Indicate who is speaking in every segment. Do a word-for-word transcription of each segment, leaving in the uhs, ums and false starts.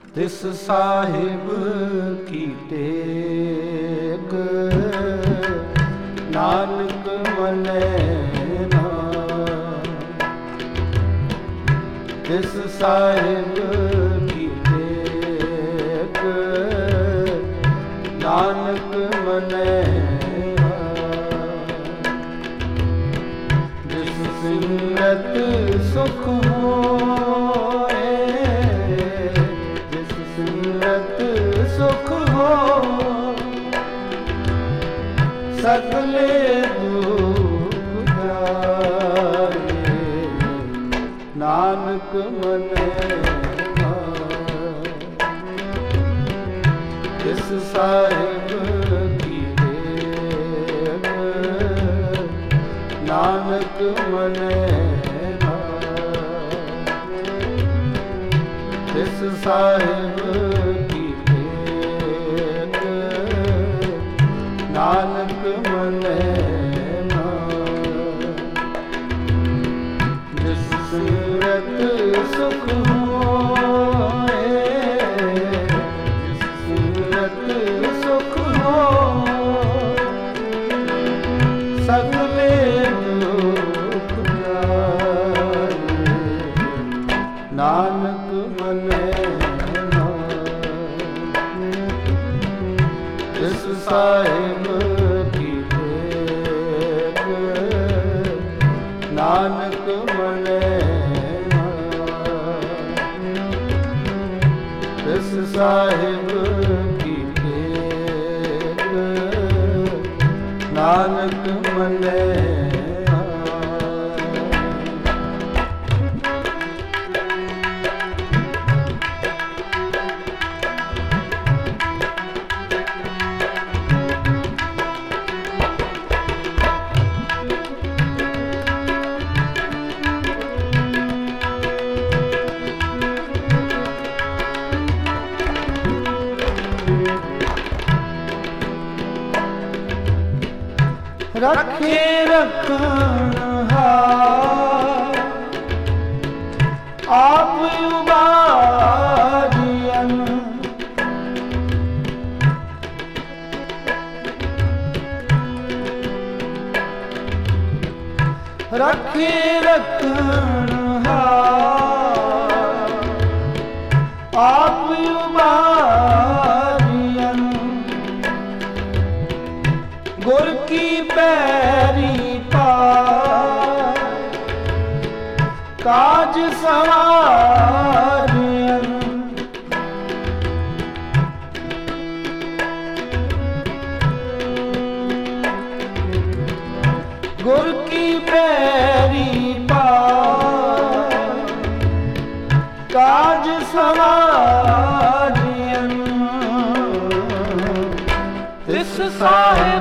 Speaker 1: ਤਿਸ ਸਾਹਿਬ ਕੀ ਟੇਕ ਨਾਨਕ ਮਨੈ ਨਾ। ਤਿਸ ਸਾਹਿਬ ਕੀ ਟੇਕ ਨਾਨਕ ਮਨੈ ਨਾ। ਜਿਸ ਸਿਮਰਤ ਸੁਖ ਹੋਏ, ਜਿਸ ਸਿਮਰਤ ਸੁਖ ਹੋ ਸਗਲੇ ਦੁਖ ਜਾਏ, ਨਾਨਕ ਮਨੈ ਨਾ। ਜਿਸ ਸਾਹਿਬ ਕੀ ਟੇਕ ਨਾਨਕ ਮਨੈ ਨਾ। ਜਿਸ ਸਾਹਿਬ ਕੀ ਟੇਕ ਨਾਨਕ ਮਨੈ ਨਾ। ਜਿਸ ਸਿਮਰਤ ਸੁਖ ਹੋਏ, ਜਿਸ ਸਿਮਰਤ ਸੁਖ ਹੋ ਸਗਲੇ ਦੁਖ ਜਾਏ, ਨਾਨਕ ਮਨੈ ਨਾ। ਜਿਸ ਸਾਹਿਬ ਕੀ ਟੇਕ ਨਾਨਕ ਮਨੈ ਨਾ। ਜਿਸ ਸਾਹਿਬ ਕੀ ਟੇਕ ਨਾਨਕ ਮਨੈ ਨਾ। ਰੱਖੇ ਰੱਖਣਹਾਰ ਆਪ ਉਬਾਰੀਅਨ। ਰੱਖੇ ਰੱਖਣਹਾਰ ਆਪ ਉਬਾਰੀਅਨ। ਗੁਰ ਕੀ ਪੈਰੀ ਪਾਰ ਕਾਜ ਸਵਾਰਿਅਨ। ਗੁਰ ਕੀ ਪੈਰੀ ਪਾਰ ਕਾਜ ਸਵਾਰਿਅਨ। ਤਿਸ ਸਾਹਿਬ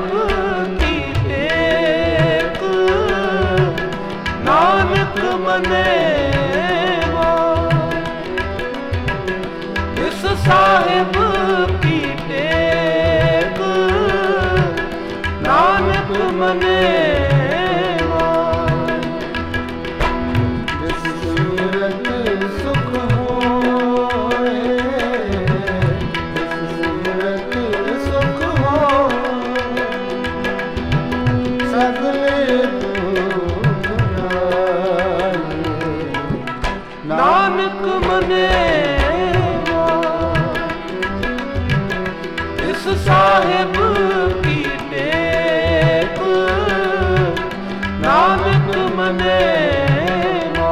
Speaker 1: ਨਾਨਕ ਮਨੈ ਨਾ। ਇਸ ਸਾਹਿਬ ਕੀ ਟੇਕ ਨਾਨਕ ਮਨੈ ਨਾ। ਜਿਸ ਸਿਮਰਤ ਸੁਖ ਹੋਏ, ਜਿਸ ਸਿਮਰਤ ਸੁਖ ਹੋ ਸਗਲੇ ਨਾਨਕ ਮਨੈ ਨਾ। ਇਸ ਸਾਹਿਬ ਕੀ ਟੇਕ ਨਾਨਕ ਮਨੈ ਨਾ।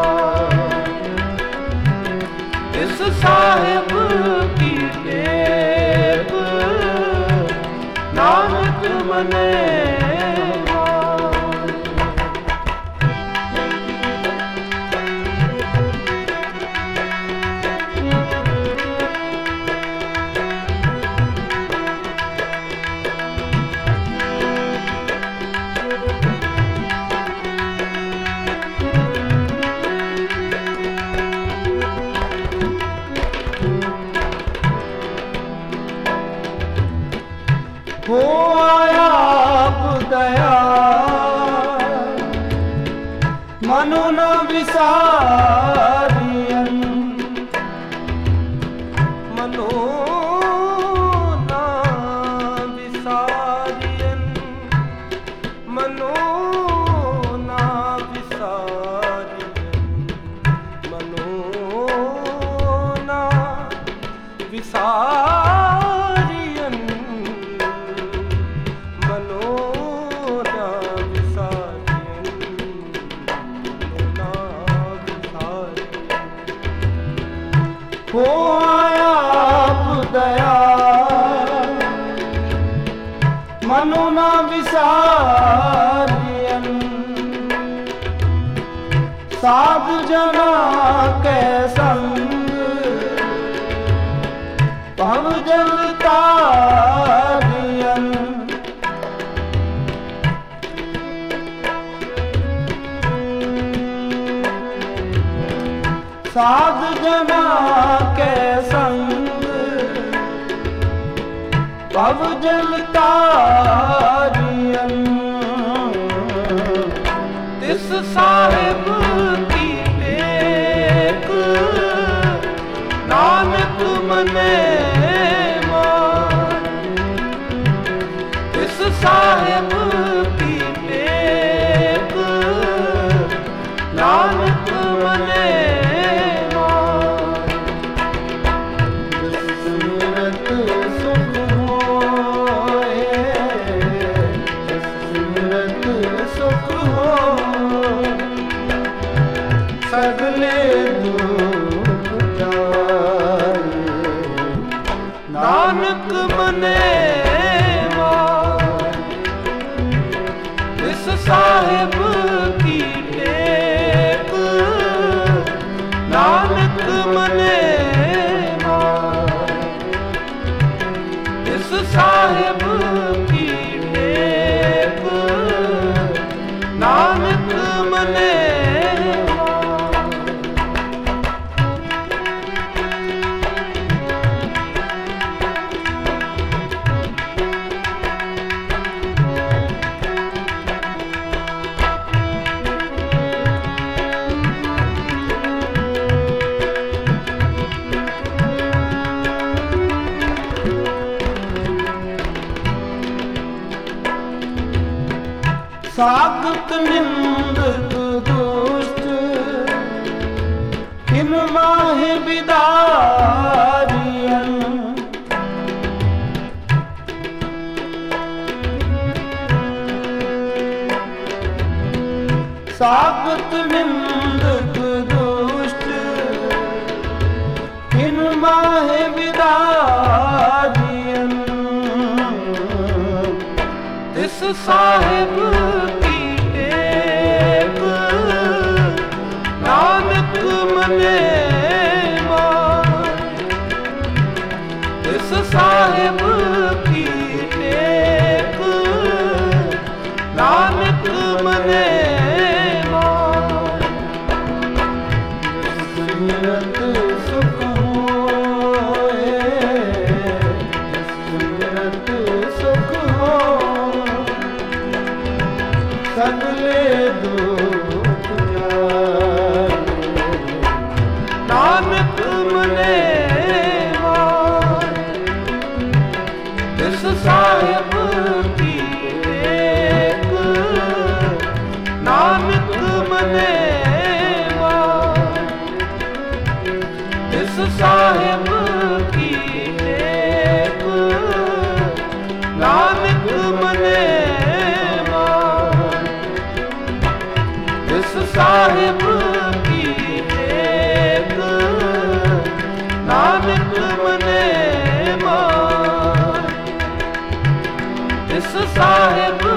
Speaker 1: ਇਸ ਸਾਹਿਬ ਕੀ ਟੇਕ ਨਾਨਕ ਮਨੈ ਨਾ। ਹੋ ਆਪ ਦਇਆ ਮਨੁ ਨ ਵਿਸਾਰਿਅਨ। ਮਨ ਵਿਸਾਰੀਆਂ ਮਨੋ ਨਾ ਵਿਸਾਰੀਆਂ ਨਾ ਵਿਸਾਰੀਆਂ ਹੋ ਆਇਆ ਆਪ ਦਇਆਲ ਮਨੋ ਨਾ ਵਿਸਾਰੀਆਂ ਸਾਧ ਜਨਾ ਕੈ ਸੰਗ ਭਵ ਜਲ ਤਾਰਿਆਂ ਸਾਧ ਜਨਾ ਕੈ ਸੰਗ ਭਵ ਜਲ ਤਾਰਿਆਂ ਤਿਸ ਸਾਹਿਬ ਕੀ ਟੇਕ ਨਾਨਕ ਮਨੇ ਸਾਹਿਬ ਕੀ ਟੇਕ ਨਾਨਕ ਮਨੇ ਮਾਨ ਸਿਮਰਤ ਸੁਖ ਹੋਏ ਸਿਮਰਤ ਸੁਖ ਹੋਏ ਸਗਲੇ ਦੁਖ ਜਾਏ ਨਾਨਕ ਮਨੇ ਸਾਹਿਬ ਕੀ ਟੇਕ ਨਾਨਕ ਮਨੇ ਮਾਨ ਇਸ ਸਾਹਿਬ ਕੀ ਟੇਕ ਨਾਨਕ ਮਨੇ ਸਾਖਤ ਨਿੰਦਕ ਦੁਸ਼ਟ ਕਿਨ ਮਾਹਿ ਬਿਦਾਰੀਆਂ ਸਾਖਤ ਨਿੰਦਕ ਦੁਸ਼ਟ ਕਿਨ ਮਾਹਿ ਬਿਦਾਰੀਆਂ ਤਿਸ ਸਾਹਿਬ ਕੀ ਟੇਕ ਨਾਨਕ ਮਨੇ ਮਾਨ ਤਿਸ ਸਾਹਿਬ ਕੀ ਟੇਕ ਨਾਨਕ ਮਨੇ ਮਾਨ ਸਿਮਰਤ ਸੁਖ ਹੋਏ ਸਿਮਰਤ ਸੁਖ ਹੋਏ ਸਗਲੇ ਦੁਖ ਜਾਏ ਨਾਨਕ ਮਨੇ ਮਾਨ ਤਿਸ ਸਾਹਿਬ ਕੀ ਟੇਕ ਨਾਨਕ ਮਨੇ ਮਾਨ ਤਿਸ ਸਾਹਿਬ ਕੀ ਟੇਕ ਨਾਨਕ ਮਨੇ ਸਾਹਿਬ ਕੀ ਟੇਕ ਨਾਨਕ ਮਨੇ ਮਾਨ ਇਸ ਸਾਹਿਬ